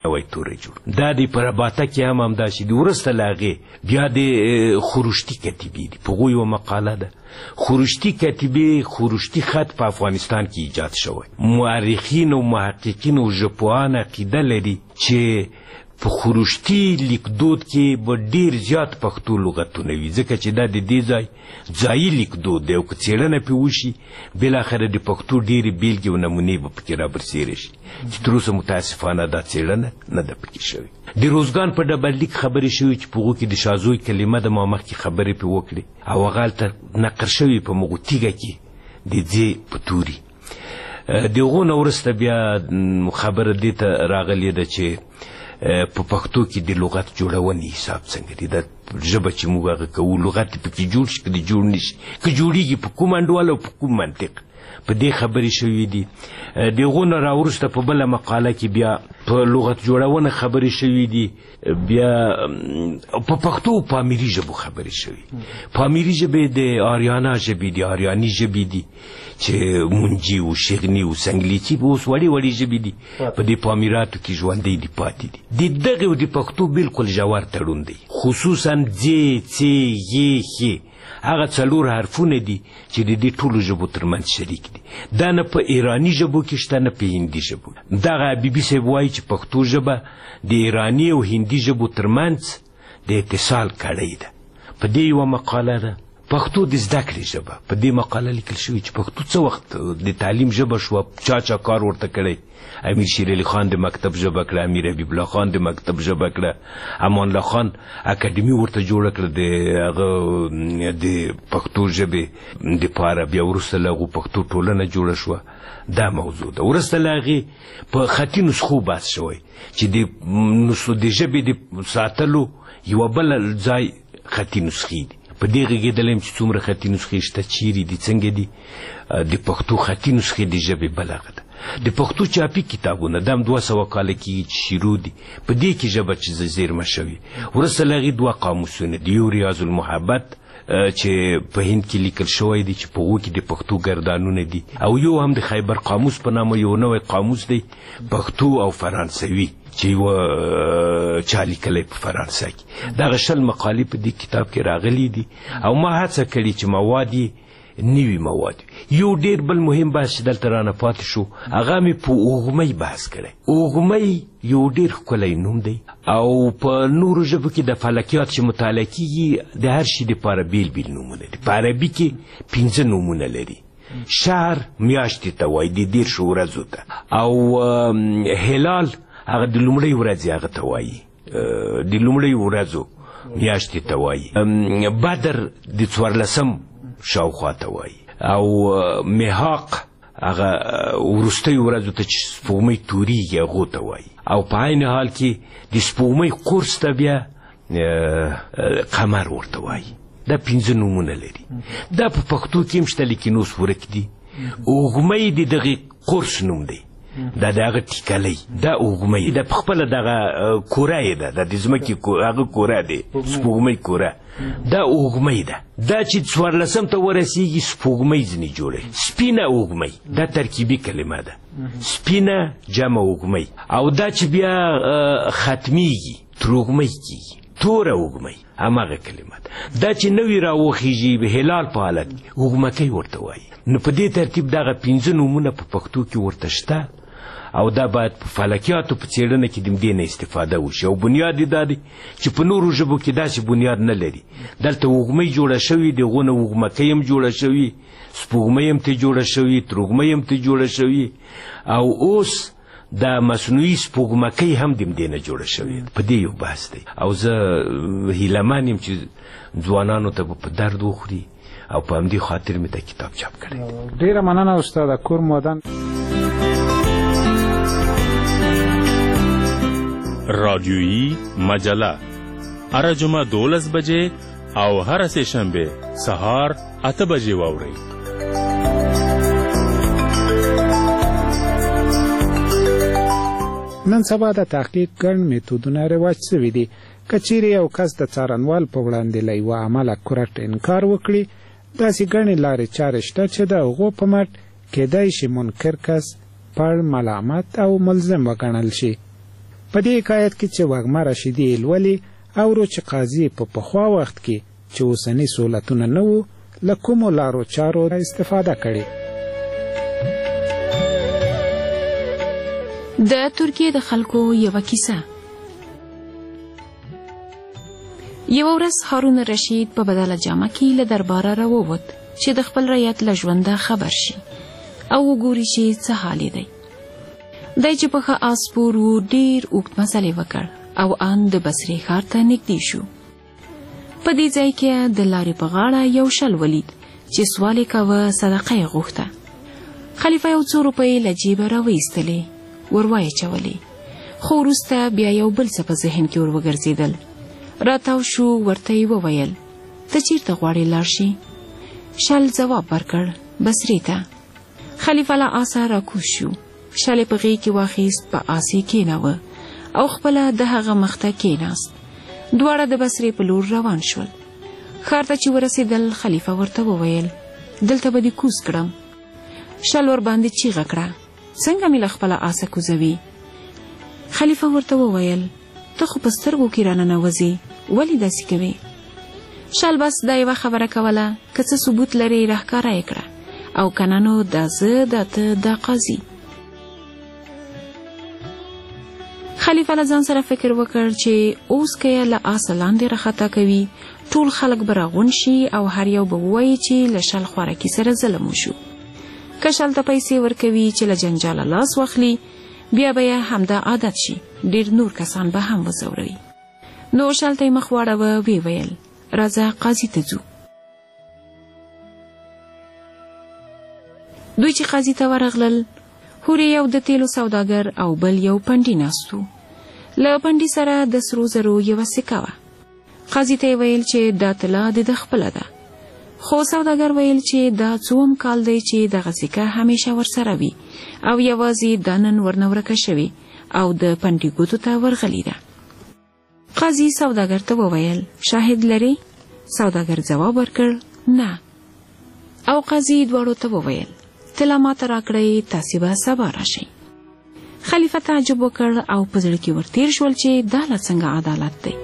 وای تورې جوړ دا دی په رباطه کې هم همداسې دي. وروسته له هغې بیا د خروشتي کتیبې دي، په هغو یوه مقاله ده. خروشتي کتیبې خروشتي خط په افغانستان کې ایجاد شوی. مورخین او محققین او ژبپوهان عقیده لري چې په خروشتي لیکدود کې به ډیر زیات پښتو لغتونه وي، ځکه چې دا د دې ځایي لیکدود دی او که څېړنه پرې وشي بالاخره د پښتو ډېرې بیلګې او نمونې به پکې رابرسېره شي، چې تر اوسه متاسفانه دا څېړنه نه ده پکې شوې. د روزګان په ډبرلیک خبرې شوي چې په هغو کې د شازوی کلمه د ما مخکې خبرې پرې وکړې او هغه هلته نقل شوي په مغو تیږه کې د ځې په توري. د هغو نه وروسته بیا خبره دې ته راغلې ده چې په پښتو کې د لغت جوړونې حساب څنګه دی. دا ژبه چې موږ هغه کوو لغت پکې جوړ شي که د جوړ نه شي، که جوړېږي په کوم انډول او په کوم منطق، په دې خبرې شوي دي. د هغو نه راوروسته په بله مقاله کې بیا په لغت جوړونه خبرې شوي دي، بیا په پښتو او پامیري ژبو خبرې شوي. پامیري ژبې د آریانا ژبې دي، آریاني ژبې دي چې منجي او شغني او سنګلیچي به اوس وړې وړې ژبې دي، په دې پامیراتو کې ژوندی دي پاتې دي. د دغې او د پښتو بالکل ژور تړون دی، خصوصا ځې څې یې ښې هغه 4 حرفونه دي چې د دې ټولو ژبو ترمنځ شریک دي. دا نه په ایراني ژبو کې شته نه په هندي ژبو. دغه بیبي صاحب وایي چې پښتو ژبه د ایراني او هندي ژبو ترمنځ د اتصال کړۍ ده. په دې یوه مقاله ده پښتو د زده کړې ژبه. په دې مقاله لیکل شوي چې پښتو څه وخت د تعلیم ژبه شوه، چا کار ورته کړی. امیر شیر علي خان د مکتب ژبه کړه، امیر حبیب الله خان د مکتب ژبه کړه، امان الله خان اکاډمي ورته جوړه کړه د هغه د پښتو ژبې دپاره. بیا وروسته له هغو پښتو ټولنه جوړه شوه. دا موضوع ده. وروسته له هغې په خطي نسخو بحث شوی چې د ژبې د ساتلو یوه بله ځای خطي نسخې دي. په دې غږېدلی یم چې څومره خطي نسخې شته، چیرې دي، څنګه دي. د پښتو خطي نسخې د ژبې بله هغه ده. د پښتو چاپي کتابونه دا هم 200 کاله کېږي چې شروع دي، په دې کې ژبه چې زیرمه شوي. وروسته له هغې 2 قاموسونه دي، یو ریاض المحبت چې په هند کې لیکل شوی دی چې په هغو کې د پښتو ګردانونه دي، او یو هم د خیبر قاموس په نامه یو نوی قاموس دی پښتو او فرانسوي چې یوه چا لیکلی په فرانسه کې. دغه 20 مقالې په دې کتاب کې راغلي دي او ما هڅه کړې چې مواد یې نوي مواد. یو ډېر بل مهم بحث چې دلته رانه پاتې شو هغه مې په اوغمۍ بحث کړی. اوغمۍ یو ډېر ښکلی نوم دی او په نورو ژبو کې د فلکیات چې مطالعه کېږي د هر شي دپاره بیل بیل نومونه دي. په عربي کې 5 نومونه لري. شهر میاشتې ته وایي، د 10 ورځو ته، او هلال هغه د لومړۍ ورځې هغه ته وایي، د لومړۍ ورځو میاشتې ته وایي. بدر د 14 شاوخوا ته وایي، او محاق هغه وروستۍ ورځو ته چې سپوږمۍ تورېږي هغو ته وایي، او په عین حال کې د سپوږمۍ قرص ته بیا قمر ورته وایي. دا 5 نومونه لري. دا په پښتو کې هم شته لیکن اوس ورک دي. اوغمۍ د دغې قرص نوم دی، دا د هغه ټیکلی، دا اوغمۍ دا په خپله دغه کوره یې ده، دا د ځمکې هغه کوره دی، سپوږمۍ کوره، دا اوغمۍ ده. دا چې 14 ته ورسېږي سپوږمۍ ځینې جوړوي. سپینه اوغمۍ دا ترکیبي کلمه ده، سپینه جمع اوغمۍ. او دا چې بیا ختمیږي تروغمۍ کېږي، توره اوغمۍ هماغه کلمه ده. دا چې نوي راوخیږي هلال په حالت کې اوغمکۍ ورته وایي. نو په دې ترتیب دغه 5 نومونه په پښتو کې ورته شته، او دا باید په فلکیاتو په څېړنه کې د دې نه استفاده وشي. او بنیاد یې دا دی چې په نورو ژبو کې داسې بنیاد نه لري. دلته اوغمۍ جوړه شوې، د هغو نه اوغمکۍ هم جوړه شوې، سپوږمۍ هم ترې جوړه شوې، تروږمۍ هم ترې جوړه شوې، او اوس دا مصنوعي سپوږمکۍ هم د دې نه جوړه شوې. په دې یو بحث دی، او زه هیلهمن یم چې ځوانانو ته به په درد وخوري، او په همدې خاطر مې دا کتاب چاپ کړی. ډېره مننه استاده کور مودن. رادیویی مجله هر جمعه 12 بجې او هر سه شنبه سهار 8 بجې واورئ. نن سبا د تحقیق ګڼ میتودونه رواج شوي دي. که چیرې یو کس د څارنوال په وړاندې له یوه عمله کورټ انکار وکړي، داسې ګڼې لارې چارې شته چې د هغو په مټ کیدای شي منکر کس پړ، ملامت او ملزم وګڼل شي. په دې حکایت کې چې وږمه رشیدي لولي اورو چې قاضي په پخوا وخت کې چې اوسني سهولتونه نه وو له کومو لارو چارو استفاده کړې. د ترکیې د خلکو یوه کیسه. یوه ورځ هارون رشید په بدله جامه کې له درباره راووت چې د خپل رعیت له ژونده خبر شي او وګوري چې څه حال دی. دی چې په ښه آس سپور و ډېر اوږد مزل یې وکړ او ان د بصرې ښار ته نږدې شو. په دې ځای کې د لارې په غاړه یو شل ولید چې سوال یې کاوه، صدقه یې غوښته. خلیفه یو څو روپۍ له جیبه راویستلې ور واچولې، خو وروسته بیا یو بل څه په ذهن کې ور وګرځېدل. راتاو شو، ورته یې وویل ته چیرته غواړې لاړ شې؟ شل ځواب ورکړ بصرې ته. خلیفه له آسه راکوز شو، شل یې په غېږ کې واخیست، په آس یې کېناوه او خپله د هغه مخته کېناست. دواړه د بصرې په لور روان شول. ښار ته چې ورسېدل خلیفه ورته وویل دلته به دې کوز کړم. شل ور باندې چیغه کړه څنګه مې له خپله آسه کوزوي؟ خلیفه ورته وویل ته خو په سترګو کې راننوځې، ولې داسې کوې؟ شل بس دا یوه خبره کوله، که څه ثبوت لرې راښکاره یې کړه او که نه نو دا زه دا ته دا قاضي. خلیفه له ځان سره فکر وکړ چې اوس که یې له آسه لاندې راښکته کوي ټول خلک به راغونډ شي او هر یو به ووایي چې له شل خوارکي سره ظلم وشو. که شل ته پیسې ورکوي چې له جنجاله لاس واخلي بیا به یې همدا عادت شي، ډېر نور کسان به هم وځوروي. نو شل ته یې مخ واړوه، ویې ویل راځه قاضي ته ځو. دوی چې قاضي ته ورغلل، هورې یو د تیلو سوداګر او بل یو پنډي ناست و. له پنډي سره د سرو زرو یوه سکه وه. قاضي ته یې ویل چې دا طلا د ده خپله ده، خو سوداګر ویل چې دا څوم کال دی چې دغه سکه همیشه ورسره وي او یوازې دا نن ورنه ورکه شوې او د پنډي ګوتو ته ورغلې ده. قاضي سوداګر ته وویل شاهد لري؟ سوداګر ځواب ورکړ نه. او قاضي دواړو ته وویل طلا ماته راکړئ، تاسې به سبا راشئ. خلیفه تعجب وکړ او په زړه کې ورتیر شول چې دا لا څنګه عدالت دی.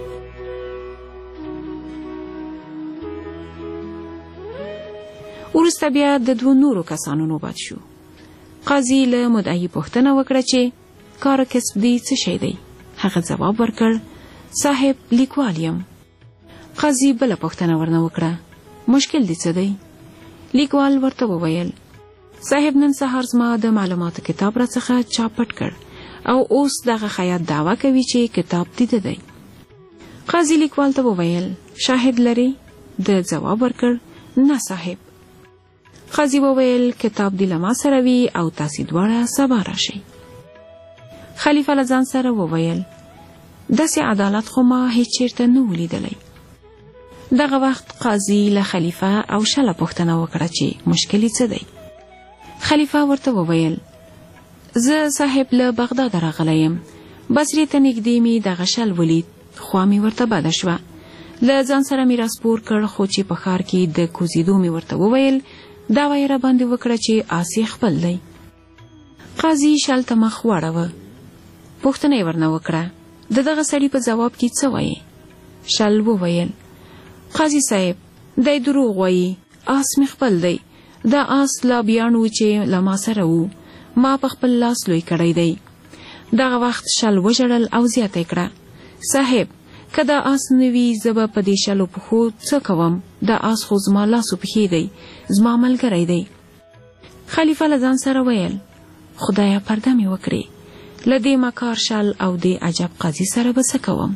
وروسته بیا د دوو نورو کسانو نوبت شو. قاضي له مدعي پوښتنه وکړه چې کار کسب دی څه شی دی؟ هغه ځواب ورکړ صاحب لیکوال یم. قاضي بله پوښتنه ورنه وکړه مشکل دی څه دی؟ لیکوال ورته وویل صاحب نن سهار زما د معلوماتو کتاب راڅخه چا پټ کړ او اوس دغه خیاط دعوه کوي چې کتاب دیده دی. قاضي لیکوال ته وویل شاهد لري؟ د ځواب ورکړ نه صاحب. قاضي وویل کتاب دی له ما سره وي او تاسې دواړه سبا راشئ. خلیفه له ځان سره وویل داسې عدالت خو ما هیڅ چیرته نه و لیدلی. دغه وخت قاضي له خلیفه او شله پوښتنه وکړه چې مشکل یې څه دی؟ خلیفه ورته وویل زه صاحب له بغداد راغلی یم. بصرې ته نږدې مې دغه شل ولید، خوا مې ورته بده شوه. له ځان سره مې راسپور کړ، خو چې په ښار کې د کوزېدو مې ورته وویل دعوه یې راباندې وکړه چې آس یې خپل دی. قاضي شل ته مخ واړوه، پوښتنه یې ورنه وکړه د دغه سړي په ځواب کې څه وایې؟ شل وویل قاضي صاحب دی دروغ وایي، آس مې خپل دی. دا آس لا بیان و چې له ما سره و، ما په خپل لاس لوی کړی دی. دغه وخت شل وژړل او زیاته یې کړه صاحب که دا آس نه وي زه به په دې شلو پښو څه کوم؟ دا آس خو زما لاسو پښې دی، زما ملګری دی. خلیفه له ځان سره ویل خدایه پرده مې وکړې، له دې مکار شل او دې عجب قاضي سره به څه کوم؟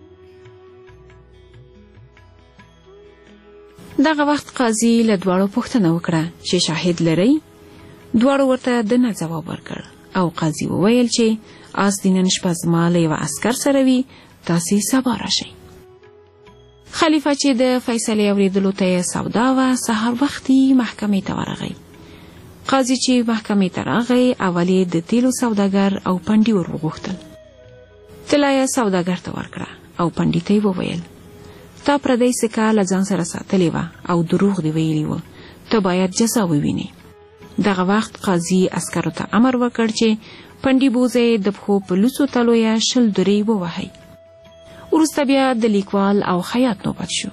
دغه وخت قاضي له دواړو پوښتنه وکړه چې شاهد لرئ؟ دواړو ورته د نه ځواب ورکړ او قاضي وویل چې آس دې نن شپه زما له یوه عسکر سره وي، تاسې سبا راشئ. خلیفه چې د فیصلې اورېدلو ته یې سودا وه، سهار وختي محکمې ته ورغی. قاضي چې محکمې ته راغی اول یې د تیلو سوداګر او پنډي ور وغوښتل. طلا یې سوداګر ته ورکړه او پنډي ته یې وویل تا پردی سکه له ځان سره ساتلې وه او دروغ دې ویلي وه، ته باید جزا ووینې. دغه وخت قاضي عسکرو ته امر وکړ چې پنډي بوزه د پښو په لوڅو تلو یا شل درې ووهئ. وروسته بیا د لیکوال او خیاط نوبت شو.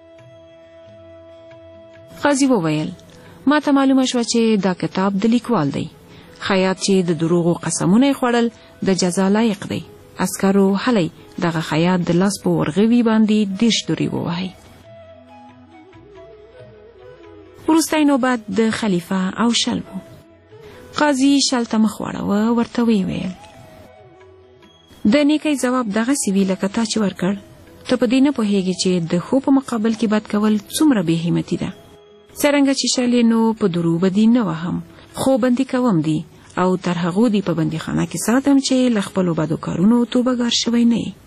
قاضي وویل ما ته معلومه شوه چې دا کتاب د لیکوال دی. خیاط چې د دروغو قسمونه خوړل د جزا لایق دی. عسکرو هلی دغه خیاط د لاس په ورغوي باندې 10 درې ووهئ. وروستی نوبت د خلیفه او شل و. قاضي شل ته مخ واړوه، ورته ویل د نیکۍ جواب دغه سوي لکه تا چې ورکړ. ته په دې نه پوهېږې چې د ښو په مقابل کې بد کول څومره بې همتي ده. څرنګه چې شل نو په درو بدي نه وهم، خو بندي کوم دي او تر هغو دي په بندیخانه کې ساتم چې له خپلو بدو کارونو توبهګار شوی نه یې.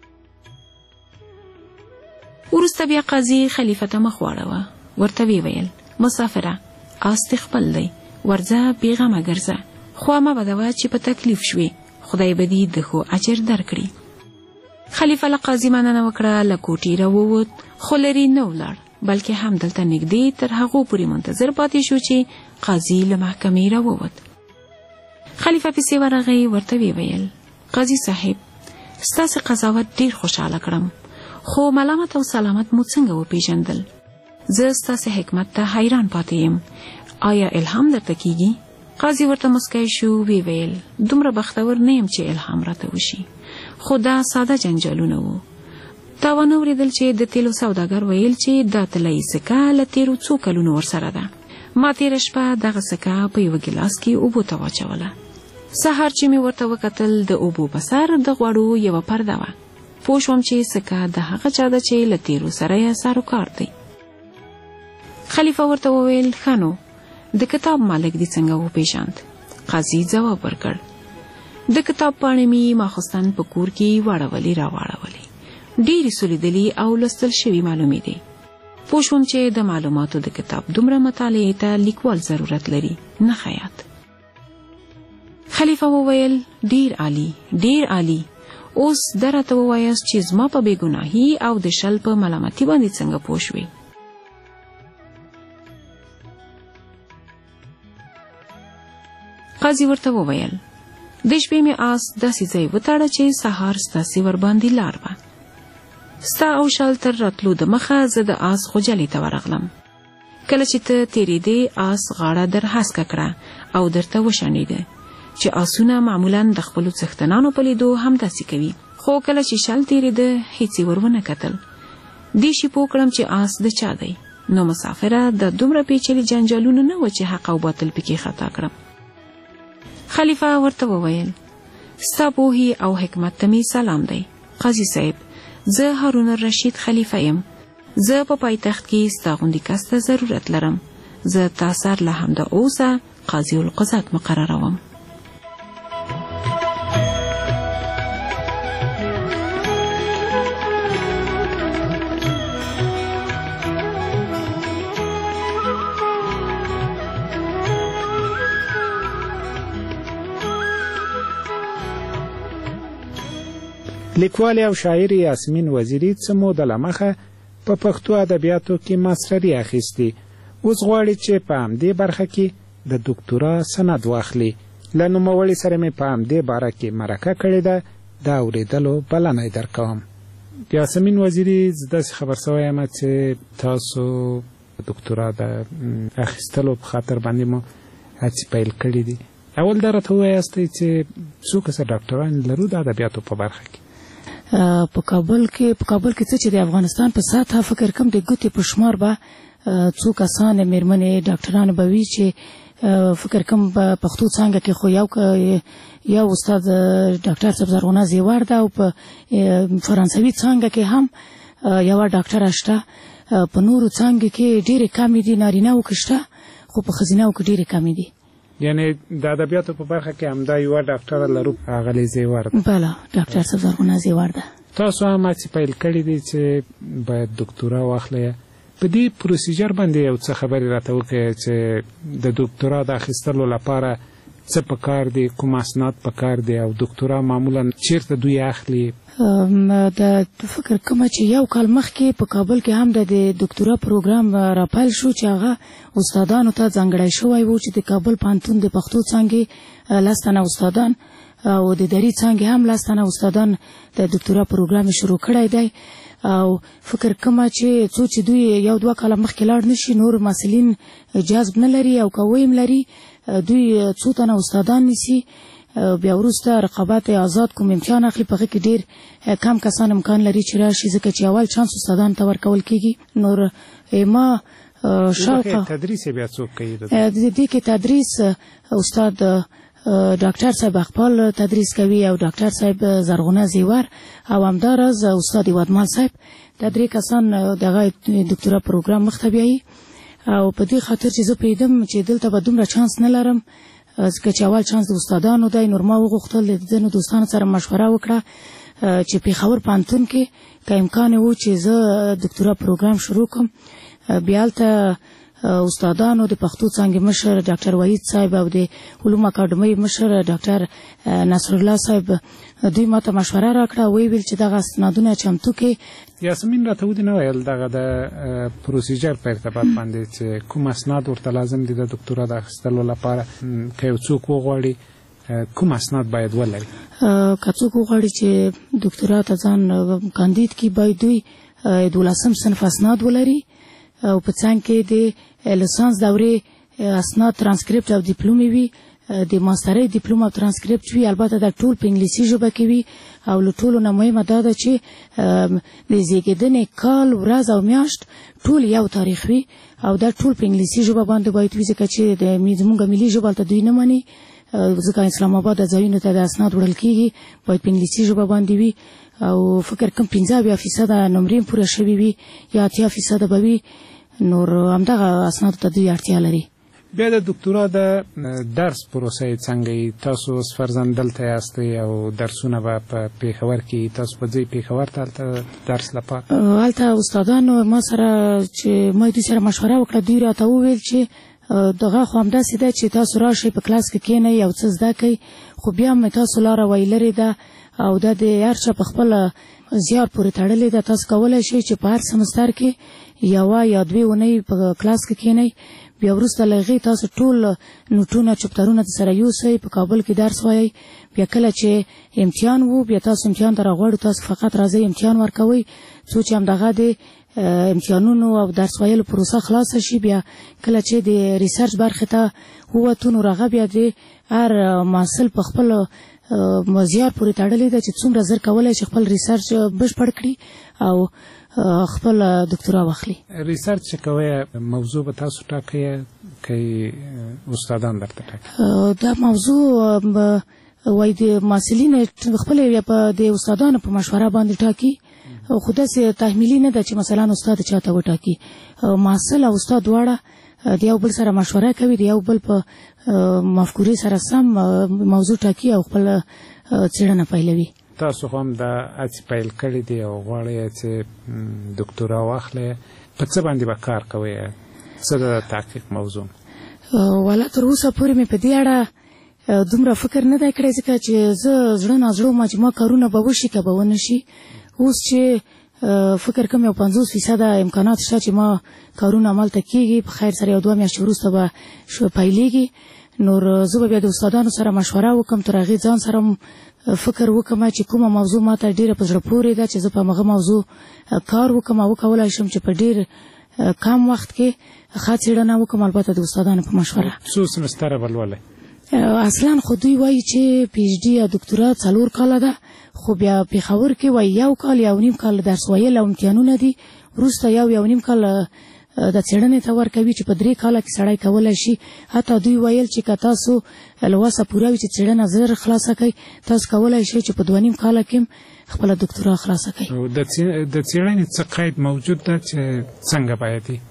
وروسته بیا قاضي خلیفه ته مخ واړوه، ورته ویل مسافره آس دې خپل دی، ورځه بېغمه ګرځه، خوا مه بدوه چې په تکلیف شوې، خدای به دې د ښو اجر درکړي. خلیفه له قاضي مننه وکړه، له کوټې راووت، خو لرې نه ولاړ بلکې همدلته نږدې تر هغو پورې منتظر پاتې شو چې قاضي له محکمې راووت. خلیفه پسې ورغی، ورته ویل قاضي صاحب ستاسې قضاوت ډېر خوشحاله کړم، خو ملامت او سلامت مو څنګه وپېژندل؟ زه ستاسې حکمت ته حیران پاتې یم. آیا الهام درته کیږي؟ قاضي ورته مسکی شو، ویل دومره بختور نه یم چې الهام راته وشي، خو دا ساده جنجالونه وو. تا ونه اورېدل چې د تیلو سوداګر ویل چې دا طلایي سکه له تیرو څو کلونو ورسره ده. ما تېره شپه دغه سکه په یوه ګیلاس کې اوبو ته واچوله. سهار چې مې ورته وکتل د اوبو په سر د غوړو یوه پرده وه. پوه شوم چې سکه د هغه چا ده چې له تیرو سره یې سروکار دی. خلیفه ورته وویل ښه نو د کتاب مالک دې څنګه وپېژاند؟ قاضي ځواب ورکړ د کتاب پاڼې مې ماخوستن په کور کې واړولې راواړولې، ډېرې سولیدلې او لوستل شوي معلومې دي. پوه شوم چې د معلوماتو د کتاب دومره مطالعې ته لیکوال ضرورت لري نه خیاط. خلیفه وویل ډېر عالی، ډېر عالی. اوس دا راته ووایاست چې زما په بېګناهي او د شل په ملامتي باندې څنګه پوه شوې؟ قاضي ورته وویل د شپې مې آس داسې ځای وتاړه چې سهار ستاسې ورباندې لار وه. ستا او شل تر راتلو د مخه زه د آس غوجلې ته ورغلم. کله چې ته تېرېدې آس غاړه در هسکه کړه او درته وشڼېده چې آسونه معمولا د خپلو څښتنانو په لیدو همداسې کوي، خو کله چې شل تېرېده هیڅ یې ور ونه کتل. دې شي پوه کړم چې آس د چا دی. نو مسافره د دومره پیچلي جنجالونو نه و چې حق او باطل پکې خطا کړم. خلیفه ورته وویل ستا پوهې او حکمت ته مې سلام دی. قاضي صاحب زه هارون الرشید خلیفه یم. زه په پایتخت کې ستا غوندې کس ته ضرورت لرم. زه تا سر له همدا اوسه قاضي القضات مقرروم. لیکوال او شاعر یاسمین وزیری څه موده له مخه په پښتو ادبیاتو کې ماستري اخیستې. اوس غواړي چې په همدې برخه کې د دکتورا سند واخلي. له نوموړي سره مې په همدې باره کې مرکه کړې ده. دا اورېدلو بلنه یې درکوم. یاسمین وزیری زه داسې خبر سوی یم چې تاسو دکتورا د اخیستلو په خاطر باندې مو هڅې پیل کړي دي. اول دا راته ووایاستئ چې څو کسه ډاکټران لرو د ادبیاتو په برخه کې؟ په کابل کې څه چې د افغانستان په سطحه فکر کوم د ګوتې په شمار به څو کسان مېرمنې ډاکټران به وي چې فکر کوم په پښتو څانګه کې خو یو استاد ډاکټر صاحب زرغونه زیوار ده او په فرانسوي څانګه کې هم یوه ډاکټره شته. په نورو څانګو کې ډېرې کمې دي، نارینهو کې شته خو په ښځینهو کې ډېرې کمې دي. یعنی د ادبیاتو په برخه کې همدا یوه ډاکټره لرو هغه زیوار ده. بله ډاکټر صاحب زرغونه زیوار ده. تاسو هم هڅې پیل کړي دي چې باید دکتورا واخلئ. په دې پروسیجر باندې یو څه خبرې راته وکړئ چې د دکتورا د اخیستلو لپاره څه پکار دي، کوم اسناد پکار دي او دکتورا معمولا چیرته دوی اخلي؟ د فکر کومه چې یو کال مخکې په کابل کې هم د دکتورا پروګرام راپیل شو چې هغه استادانو ته ځانګړی شوی و چې د کابل پوهنتون د پښتو څانګې 10 تنه استادان او د دري څانګې هم 10 تنه استادان د دکتورا پروګرام شروع کړی دی او فکر کومه چې څو چې دوی یو دوه کاله مخکې لاړ نشي نور مسلین جذب نه لري او کویم لري دوی څو تنه استادان نیسي بیا وروسته رقابت آزاد کوم امتحان اخلي په هغه کې ډیر کم کسان امکان لري چې راشي ځکه چې اول چانس استادان ته ورکول کیږي. نور ما شاوخوا تدریس بیا څوک کوي؟ د دې کې تدریس استاد ډاکټر صاحب اقبال تدریس کوي او ډاکټر صاحب زرغونه زیور او همداراز استاد ودمال صاحب د درې کسان دغه دکتورا پروګرام مخ ته بیایي او په دې خاطر چې زه پوهېدم چې دلته به دومره چانس نه لرم ځکه چې اول چانس د استادانو دی. نور ما وغوښتل د ځینو دوستانو سره مشوره وکړه چې پېښور پوهنتون کې که امکان و چې زه دکتورا پروګرام شروع کړم. بیا هلته استادانو د پښتو څانګې مشر ډاکټر وحید صاحب او د علوم اکاډمۍ مشر ډاکټر نصرالله صاحب دوی ما ته مشوره راکړه ویې ویل چې دغه اسنادونه چمتو کې. یاسمین راته ودې نه ویل دغه د پروسیجر په ارتباط باندې چې کوم اسناد ورته لازم دي د دکتورا د اخیستلو لپاره که یو څوک وغواړي کوم اسناد باید ولري؟ که څوک وغواړي چې دکتورا ته ځان کاندید کړي باید دوی 12 صنف اسناد ولري او په څنګ کې د لیسانس دورې اسناد ترانسکریپټ او ډیپلومې وي، د ماسترۍ ډیپلوم او ترانسکریپټ وي. البته دا ټول په انګلیسي ژبه کې وي او له ټولو نه مهمه دا ده چې د زیږېدنې کال ورځ او میاشت ټول یو تاریخ وي او دا ټول په انګلیسي ژبه باندې باید وي ځکه چې زموږ ملي ژبه هلته دوی نه مني ځکه اسلام آباد ځایونو ته د اسناد وړل کېږي باید په انګلیسي ژبه باندې وي او فکر کوم 15% نمرې پوره شوي وي یا 80% به وي. نور همدغه اسنادو ته دوی اړتیا لري. بیا د دکتورا د درس پروسه څنګه؟ تاسو اوس فرضاً دلته یاستئ او درسونه به په پېښور کې تاسو په ځای پېښور ته هلته درس لپاره؟ هلته استادانو ما سره چې ما دوی سره مشوره وکړه دوی راته وویل چې دغه خو همداسې ده چې تاسو راشئ په کلاس کې کښېنئ او څه زده کوئ خو بیا هم تاسو لاره ویلرې ده او دا د هر چا په خپله زیار پورې تړلې ده. تاسو کولی شئ چې په هر سمستر کې یوه یا 2 اونۍ په کلاس کې کښېنئ بیا وروسته له هغې تاسو ټول نوټونه چپترونه سره یوسئ په کابل کې درس وایئ بیا کله چې امتحان و بیا تاسو امتحان ته راغواړو تاسو فقط راځئ امتحان ورکوئ څو چې همدغه د امتحانونو او درس ویلو پروسه خلاصه شي بیا کله چې د ریسرچ برخې ته ووتو نو هغه بیا د هر محصل په خپل زیار پورې تړلې ده چې څومره زر کولی چې خپل ریسرچ بشپړ کړي او خپل دکتورا واخلي. ریسرچ چې کوئ موضوع به تاسو ټاکئ که استادان درته ټاکي؟ دا موضوع وایي د محصلین خپل یا په د استادانو په مشوره باندې ټاکي خو داسې تحمیلي نه ده چې مثلا استاد چاته وټاکي. محصل او استاد دواړه د یو بل سره مشوره کوي د یو بل په مفکورې سره سم موضوع ټاکي او خپل څېړنه پیلوي. تاسو هم د هڅې پیل کړې دي او غواړئ چې دکتورا واخلئ په څه باندې به کار کوئ؟ څه د تحقیق موضوع؟ والا تر اوسه پورې مې په دې اړه دومره فکر نه دی کړی ځکه چې زه زړه نازړه وم چې ما کارونه به وشي که به ونه شي. اوس چې فکر کوم یو 50% امکانات شته چې ما کارونه عملته کېږي په خیر سره 2 میاشتې وروسته به پیلېږي. نور زه به بیا د استادانو سره مشوره وکړم تر هغې ځان سره فکر وکړم چې کومه موضوع ما ته ډېره په زړه پورې ده چې زه په هغه موضوع کار وکړم او وکولی شم چې په ډېر کم وخت کې ښه څېړنه وکړم البته د استادانو په مشوره. څو سمستره به لولئ؟ اصلا خو دوی وایي چې پی ایچ ډي یا دکتورا 4 کاله ده خو بیا پېښور کې وایي 1 کال یا 1.5 کال درس ویل او امتحانونه دي وروسته 1.5 کال د څېړنې ته ورکوي چې په 3 کاله کې سړی کولی شي. حتی دوی ویل چې که تاسو له وسه پوره وي چې څېړنه زر خلاصه کوئ تاسو کولی شئ چې په 2.5 کاله کې خپله دکتورا خلاصه کوئ. د څېړنې څه قید موجود ده چې څنګه باید وي؟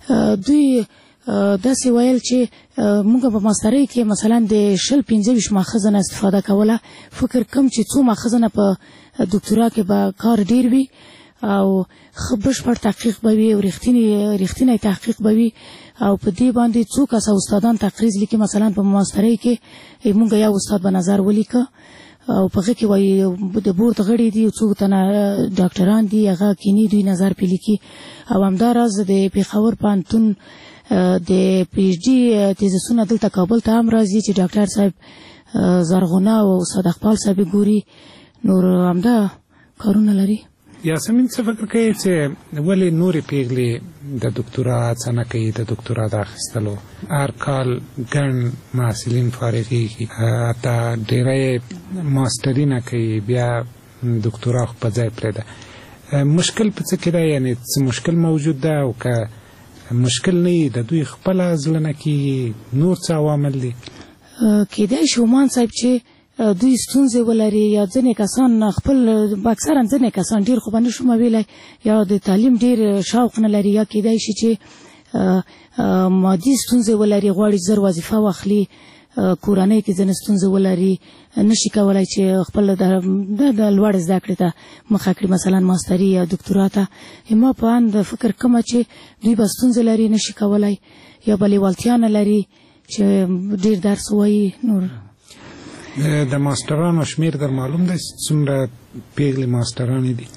دوی داسې ویل چې موږ په ماسترۍ کې مثلا د 25 ماخذ نه استفاده کوله. فکر کوم چې څو ماخذ نه په دکتورا کې به کار ډیر وي او ښه بشپړ تحقیق به وي او رښتینی تحقیق به وي او په دې باندې څو کسه استادان تقریض لیکي. مثلا په ماسترۍ کې موږ یو استاد به نظر ولیکه او په هغې کې وایي د بورډ غړي دي، څو تنه ډاکټران دي، هغه کینی دوی نظر پې لیکي. او همداراز د پېښور پوهنتون د پی ایچ ډي تیزسونه دلته کابل ته هم راځي چې ډاکټر صاحب زرغونه او استاد اقبال صاحب ګوري. نور همدا کارونه لري. یاسمین څه فکر کوي چې ولې نورې پیغلې د دکتورا څه نه کوي؟ د دکتورا د اخیستلو هر کال ګڼ محصلین فارغېږي، حتی ډېری ماسټري نه کوي، بیا دکتورا خو په ځای پرېږده. مشکل په څه کې دی؟ یعنې څه مشکل موجود ده؟ او که مشکل نه وي د دوی خپله زړه نه کېږي، نور څه عوامل دي؟ کېدای شي عمان صاحب چې دوی ستونزې ولري یا ځینې کسان خپل اکثرا ځینې کسان ډېر خو به نه شم ویلی یا د تعلیم ډېر شوق نه لري، یا کېدای شي چې مادي ستونزې ولري، غواړي زر وظیفه واخلي، کورنۍ کې ځینې ستونزې ولري، نشي کولی چې خپل د لوړې زده کړې ته مخه کړي، مثلا ماستري یا دکتورا ته. ما په اند فکر کومه چې دوی به ستونزې لري، نشي کولی، یا به لیوالتیا نه لري چې ډېر درس ووایي. نور د ماسترانو شمیر در معلوم دی څومره پیغلې ماسترانې دي؟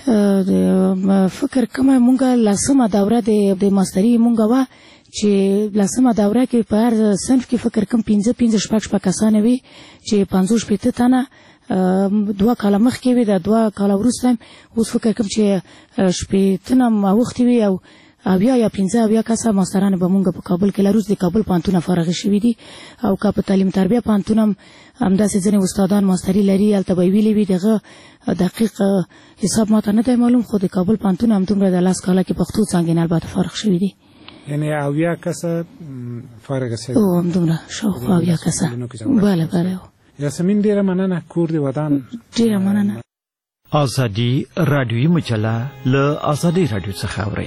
فکر کومه مونږه لسمه دوره د ماستري مونږه وه چې لسمه دوره کې په هر صنف کې فکر کوم 15 کسانې وي چې 50 تنه 2 کاله مخکې وي، د 2 کاله وروسته اوس فکر کوم چې 8 تنه اوښتې وي او بیا یا 15 کسه ماستران به مونږ په کابل کې لرو. د کابل پوهنتون فارغ شوي دي او که په تعلیم تربیه پوهنتون هم همداسې ځینې استادان ماستري لري، هلته به یې ویلي وي. دغه دقیق حساب ماته نه دی معلوم، خو د کابل پوهنتون همدومره د 10 کاله کې پښتو څانګې نه البته فارغ شوي دي. یعنې 70 کسه فارغ شوي؟ او همدومره شاوخوا 70 کسه. بله بله. یاسمین ډېره مننه، کور دې ودان. ډېره مننه. ازادي رادیویي مجله له ازادي رادیو څخه اورئ.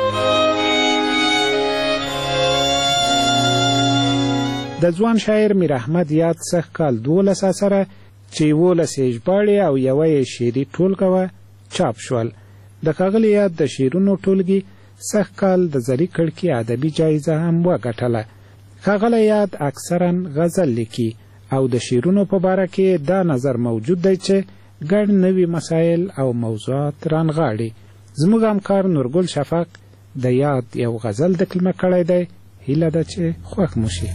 د ځوان شاعر میر احمد یاد سږ کال 12 سره چې 11 ژباړې او یوه یې شعري ټولګه وه چاپ شول. د ښاغلي یاد د شعرونو ټولګي سږ کال د زري کړکي ادبي جایزه هم وګټله. ښاغلی یاد اکثرا غزل لیکي او د شعرونو په باره کې دا نظر موجود دی چې ګڼ نوي مسایل او موضوعات رانغاړي. زموږ همکار نورګل شفق د یاد یو غزل دکلمه کړی دی، هیله ده چې خوښ مو شي.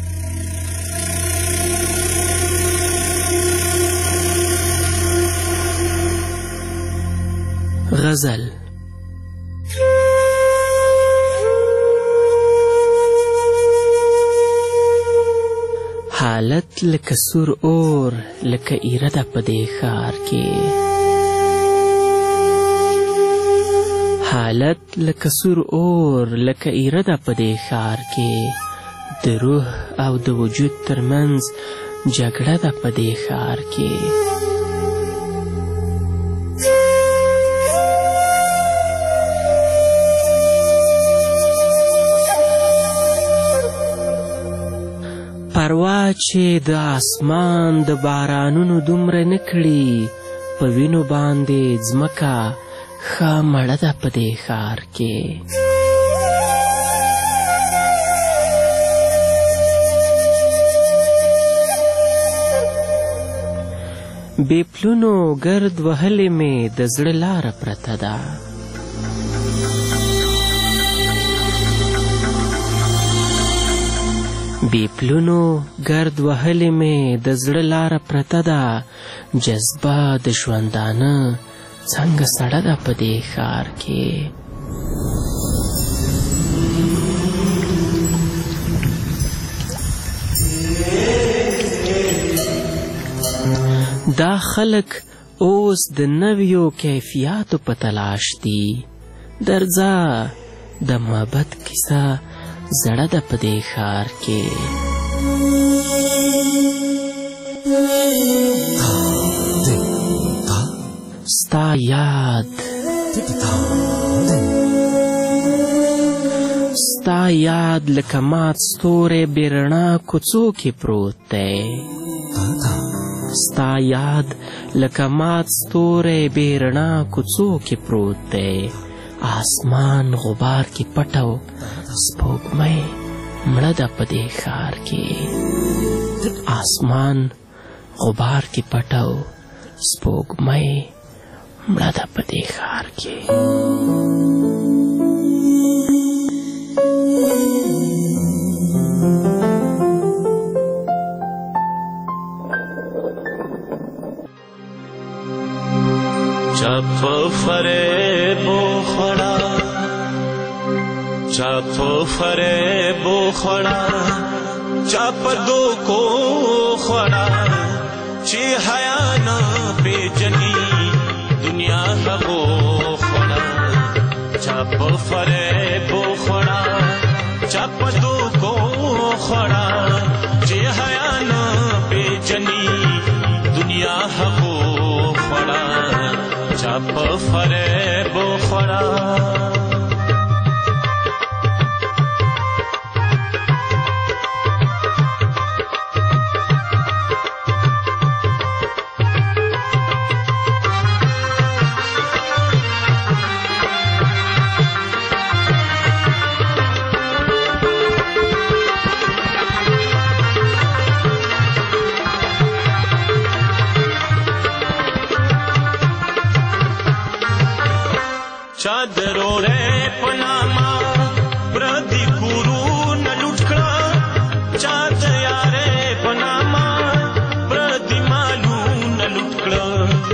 غزل. حالت لکه سور اور لکه ایره ده په دې ښار کې، حالت لکه سور اور لکه ایره ده په دې ښار کې، د روح او د وجود ترمنځ جګړه ده په دې ښار کې. پروا چې د اسمان د بارانونو دومره نه کړي، په وینو باندې ځمکه ښه مړه ده په دې ښار کې. بې پلونو ګرد وهلې مې د زړه لاره پرته ده، بې پلونو ګرد وهلې مې د زړه لاره پرته ده، جذبه د ژوندانه څنګه سړه ده په دې ښار کې. دا خلک اوس د نویو کیفیاتو په تلاش دي، درځه د محبت کیسه زړه ده په دې ښار کې. ستا یاد ستا یاد لکه مات ستوری بې رڼا کوڅو کې پروت دی، ستا یاد لکه مات ستوری بې رڼا کوڅو کې پروت دی آسمان غبار کې پټ او سپوږمۍ مړه ده په دې ښار کې آسمان غبار کې پټ او سپوږمۍ مړه ده په دې ښار کې چپ فریب خوڑا چپ فریب خوڑا چپ دو کو خوڑا چی حیا نہ پیجنی دنیا ہو خوڑا چپ فریب خوڑا چپ دو کو خوڑا چی حیا نہ پیجنی دنیا ہو خوڑا چپ فریب خوڑا چادرو رے پناما پردی گورو نہ لٹکڑا چاد یارے پناما پردی مالو نہ لٹکڑا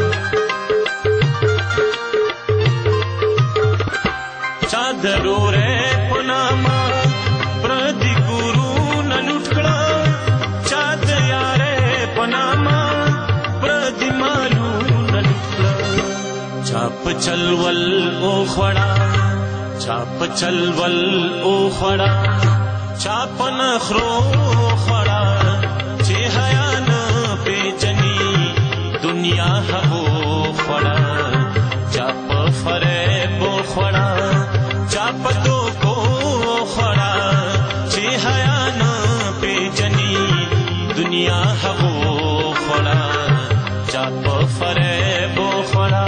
چادرو رے پناما پردی گورو نہ لٹکڑا چاد یارے پناما پردی مالو نہ لٹکڑا چاپ چلول او خوڑا چاپ چلول او خوڑا چاپ نخرو خوڑا چی حیا نہ پیجنی دنیا ہو خوڑا چاپ فریب خوڑا چاپ دو کو خوڑا چی حیا نہ پیجنی دنیا ہو خوڑا چاپ فریب خوڑا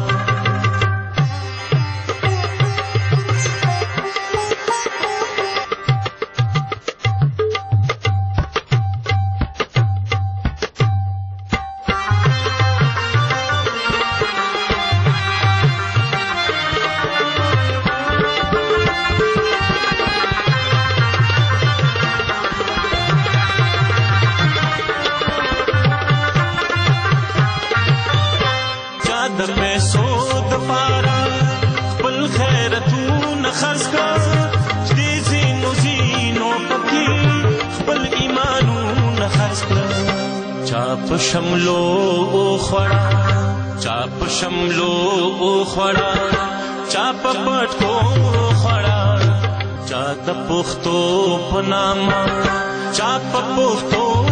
سود پارا خپل خیرتون خرڅ کړه دې زینو زینو پکې خپل ایمانون خرڅ کړه چاپ شملو او خړا چاپ شملو او خړا چاپ پټ کو خړا چا د پښتو په نامه چاپ پښتو